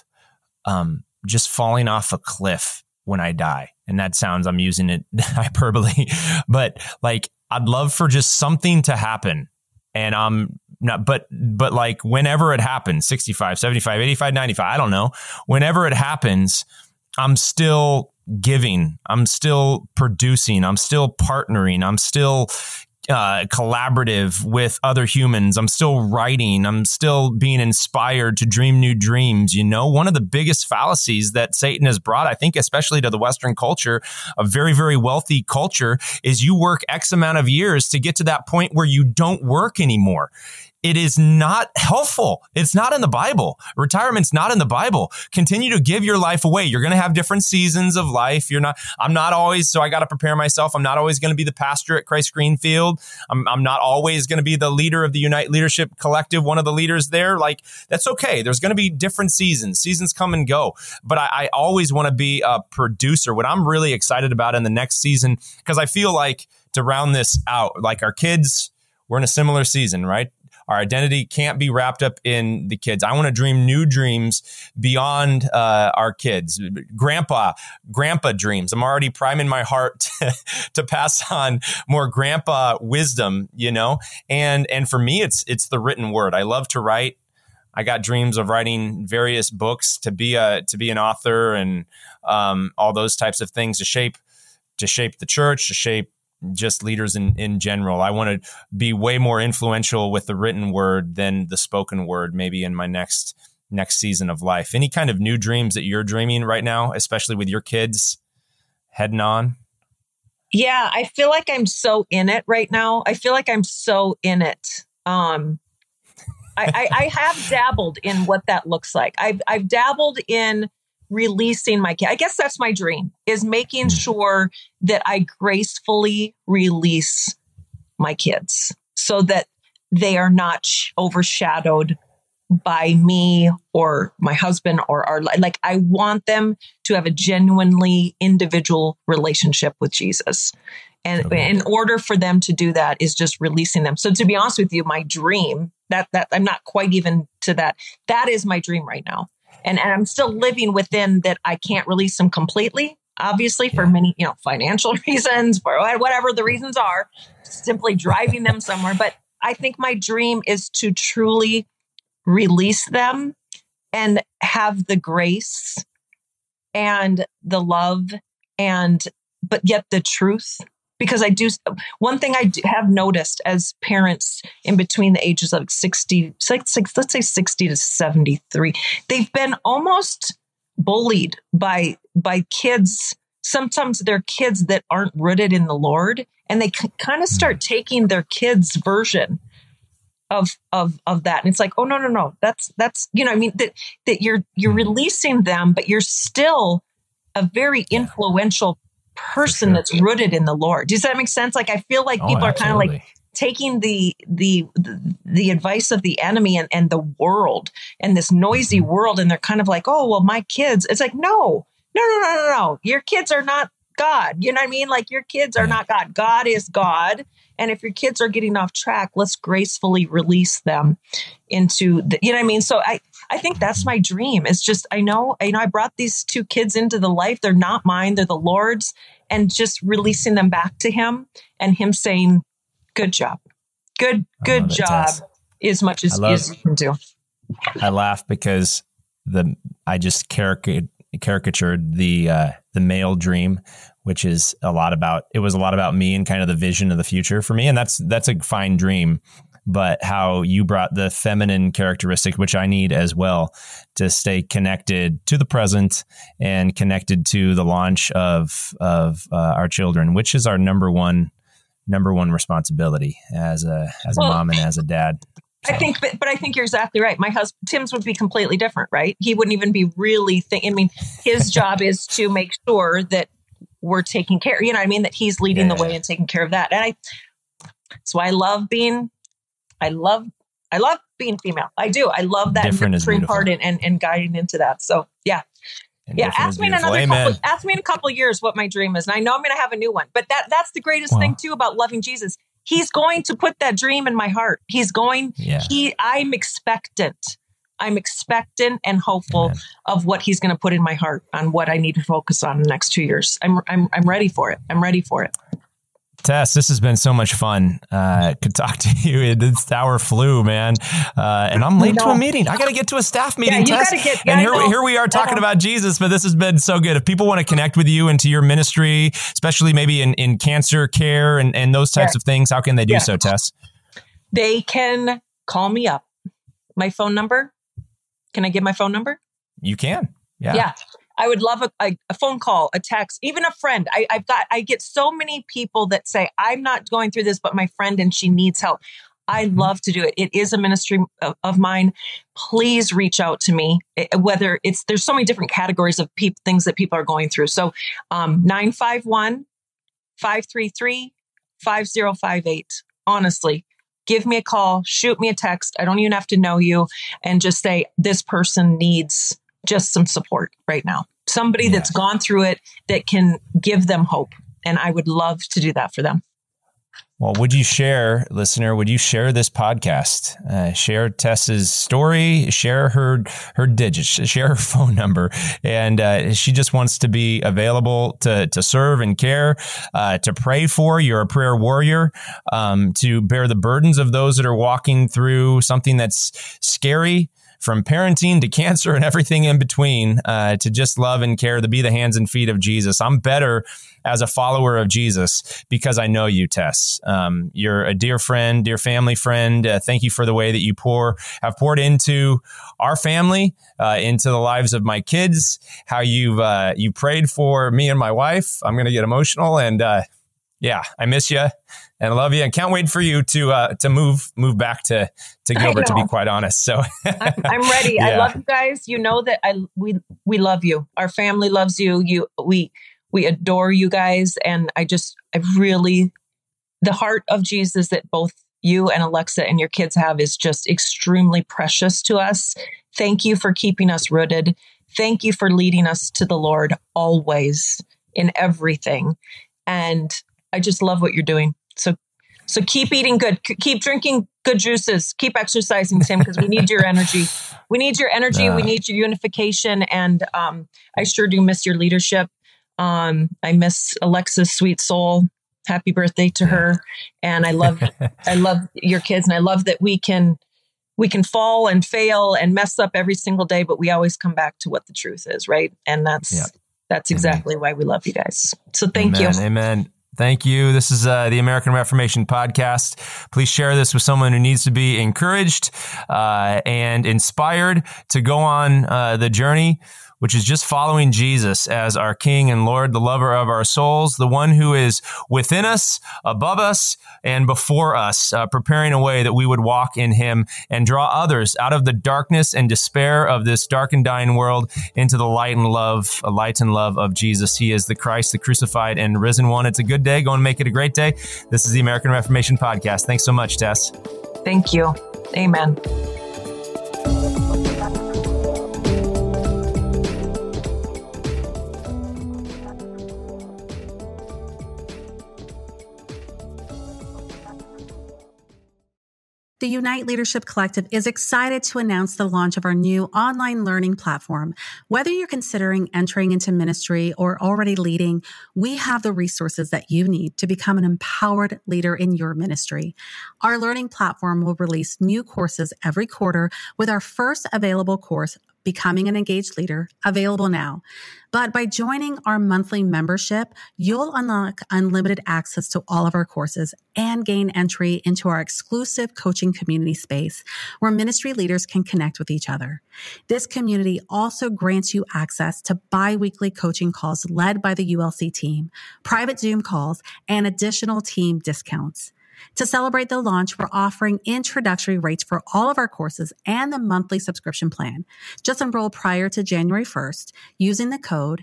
just falling off a cliff when I die. And that sounds, I'm using it hyperbole, but like, I'd love for just something to happen. And I'm not, but like whenever it happens, 65, 75, 85, 95, I don't know. Whenever it happens, I'm still giving, I'm still producing, I'm still partnering, I'm still collaborative with other humans, I'm still writing, I'm still being inspired to dream new dreams. One of the biggest fallacies that Satan has brought, I think, especially to the Western culture, a very, very wealthy culture, is you work X amount of years to get to that point where you don't work anymore. It is not helpful. It's not in the Bible. Retirement's not in the Bible. Continue to give your life away. You're going to have different seasons of life. I'm not always, so I got to prepare myself. I'm not always going to be the pastor at Christ Greenfield. I'm not always going to be the leader of the Unite Leadership Collective, one of the leaders there. Like, that's okay. There's going to be different seasons. Seasons come and go. But I always want to be a producer. What I'm really excited about in the next season, because I feel like, to round this out, like our kids, we're in a similar season, right? Our identity can't be wrapped up in the kids. I want to dream new dreams beyond our kids. Grandpa dreams. I'm already priming my heart to pass on more grandpa wisdom, And for me, it's the written word. I love to write. I got dreams of writing various books, to be an author, and all those types of things to shape the church, to shape just leaders in general. I want to be way more influential with the written word than the spoken word, maybe in my next season of life. Any kind of new dreams that you're dreaming right now, especially with your kids heading on? Yeah, I feel like I'm so in it right now. I have dabbled in what that looks like. I've dabbled in releasing my kid. I guess that's my dream, is making sure that I gracefully release my kids so that they are not overshadowed by me or my husband or our, like, I want them to have a genuinely individual relationship with Jesus. And in order for them to do that is just releasing them. So to be honest with you, my dream that I'm not quite even to that. That is my dream right now. And I'm still living within that. I can't release them completely, obviously, for many, financial reasons, for whatever the reasons are, simply driving them somewhere. But I think my dream is to truly release them and have the grace and the love but yet the truth. Because one thing I have noticed as parents in between the ages of 60, let's say 60 to 73, they've been almost bullied by kids. Sometimes they're kids that aren't rooted in the Lord, and they kind of start taking their kids' version of that. And it's like, oh, no. That's, that you're releasing them, but you're still a very influential person that's rooted in the Lord. Does that make sense? Like, I feel like people are kind of like taking the advice of the enemy and the world and this noisy world. And they're kind of like, oh, well, my kids, it's like, no. Your kids are not God. You know what I mean? Like, your kids are not God. God is God. And if your kids are getting off track, let's gracefully release them into the, you know what I mean? So I think that's my dream. It's just, I know I brought these two kids into the life. They're not mine. They're the Lord's, and just releasing them back to him and him saying, good job. Good job. As much as you can do. I laugh because I just caricatured the male dream, which is a lot about me and kind of the vision of the future for me. And that's a fine dream, but how you brought the feminine characteristic, which I need as well, to stay connected to the present and connected to the launch of our children, which is our number one responsibility as a mom and as a dad. So. I think you're exactly right. My husband, Tim's, would be completely different, right? He wouldn't even be really thinking. I mean, his job is to make sure that we're taking care, you know what I mean? That he's leading the way and taking care of that. And so I love being female. I do. I love that nurturing part and guiding into that. So yeah. Ask me in a couple of years what my dream is. And I know I'm going to have a new one, but that's the greatest thing too about loving Jesus. He's going to put that dream in my heart. I'm expectant. I'm expectant and hopeful of what he's going to put in my heart on what I need to focus on in the next 2 years. I'm ready for it. I'm ready for it. Tess, this has been so much fun. Could talk to you. This hour flew, man. And I'm late to a meeting. I got to get to a staff meeting, Tess. And here we are talking about Jesus, but this has been so good. If people want to connect with you and to your ministry, especially maybe in cancer care and those types of things, how can they do so, Tess? They can call me up. My phone number. Can I give my phone number? You can. Yeah. I would love a phone call, a text, even a friend. I get so many people that say, I'm not going through this, but my friend, and she needs help. I love to do it. It is a ministry of mine. Please reach out to me. There's so many different categories of things that people are going through. So 951-533-5058. Honestly, give me a call, shoot me a text. I don't even have to know you, and just say, this person needs just some support right now. Somebody that's gone through it that can give them hope. And I would love to do that for them. Well, would you share this podcast? Share Tess's story, share her digits, share her phone number. And she just wants to be available to serve and care, to pray for. You're a prayer warrior, to bear the burdens of those that are walking through something that's scary, from parenting to cancer and everything in between, to just love and care, to be the hands and feet of Jesus. I'm better as a follower of Jesus because I know you, Tess. You're a dear friend, dear family friend. Thank you for the way that you have poured into our family, into the lives of my kids, how you prayed for me and my wife. I'm going to get emotional, and I miss you and I love you, and can't wait for you to move back to Gilbert, to be quite honest. So I'm ready. Yeah. I love you guys. You know that we love you. Our family loves you. We adore you guys. And the heart of Jesus that both you and Alexa and your kids have is just extremely precious to us. Thank you for keeping us rooted. Thank you for leading us to the Lord always in everything. And I just love what you're doing. So keep eating good, keep drinking good juices, keep exercising, Tim, because we need your energy. We need your energy. We need your unification. And I sure do miss your leadership. I miss Alexa's sweet soul. Happy birthday to her. And I love your kids. And I love that we can fall and fail and mess up every single day, but we always come back to what the truth is, right? And that's exactly why we love you guys. So thank you. Amen. Thank you. This is the American Reformation Podcast. Please share this with someone who needs to be encouraged and inspired to go on the journey, which is just following Jesus as our King and Lord, the lover of our souls, the one who is within us, above us, and before us, preparing a way that we would walk in him and draw others out of the darkness and despair of this dark and dying world into the light and love of Jesus. He is the Christ, the crucified and risen one. It's a good day. Go and make it a great day. This is the American Reformation Podcast. Thanks so much, Tess. Thank you. Amen. The Unite Leadership Collective is excited to announce the launch of our new online learning platform. Whether you're considering entering into ministry or already leading, we have the resources that you need to become an empowered leader in your ministry. Our learning platform will release new courses every quarter, with our first available course, Becoming an Engaged Leader, available now. But by joining our monthly membership, you'll unlock unlimited access to all of our courses and gain entry into our exclusive coaching community space where ministry leaders can connect with each other. This community also grants you access to bi-weekly coaching calls led by the ULC team, private Zoom calls, and additional team discounts. To celebrate the launch, we're offering introductory rates for all of our courses and the monthly subscription plan. Just enroll prior to January 1st using the code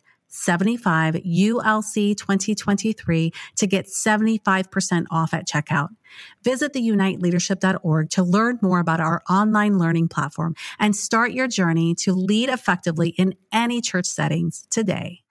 75ULC2023 to get 75% off at checkout. Visit theuniteleadership.org to learn more about our online learning platform and start your journey to lead effectively in any church settings today.